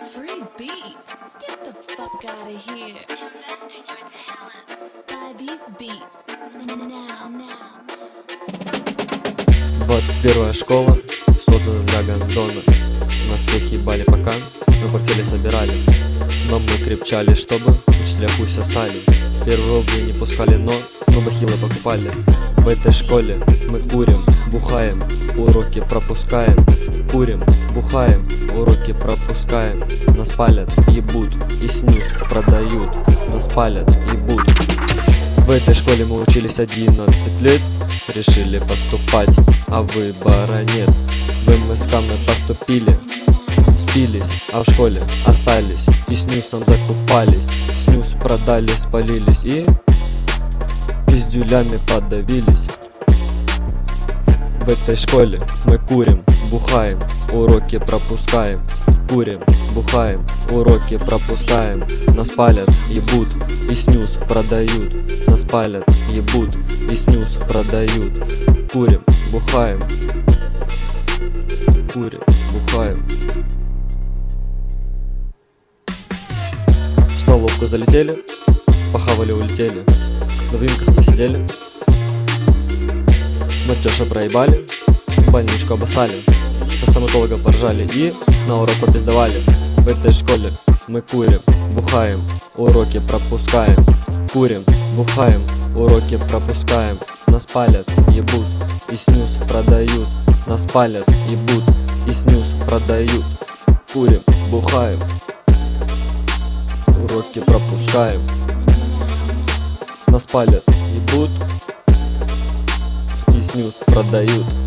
Free beats. Get the fuck out of here. Invest in your talents. Buy these beats. Now. 21-я школа, создана для гондона. Нас всех ебали пока, мы портфели собирали. Но мы крепчали, чтобы учителя хуй сосали. Первые рубли не пускали, но бахилы покупали. В этой школе мы курим, бухаем, уроки пропускаем. Курим, бухаем, уроки пропускаем. Нас палят, ебут, и снюс продают. Нас палят, ебут. В этой школе мы учились 11 лет. Решили поступать, а выбора нет. В МСК мы поступили, спились, а в школе остались. И снюсом закупались, снюс продали, спалились и пиздюлями подавились. В этой школе мы курим, бухаем, уроки пропускаем. Курим, бухаем, уроки пропускаем. Нас палят, ебут, и снюс продают. Нас палят, ебут, и снюс продают. Курим, бухаем. Курим, бухаем. В столовку залетели, похавали, улетели. На винках посидели, матёша проебали, больничку обоссали, со стоматологом поржали и на урок попиздовали. В этой школе мы курим, бухаем, уроки пропускаем. Курим, бухаем, уроки пропускаем. Нас палят, ебут, и снюс продают. Нас палят, ебут, и снюс продают. Курим, бухаем, уроки пропускаем. Нас палят, ебут, и снюс продают.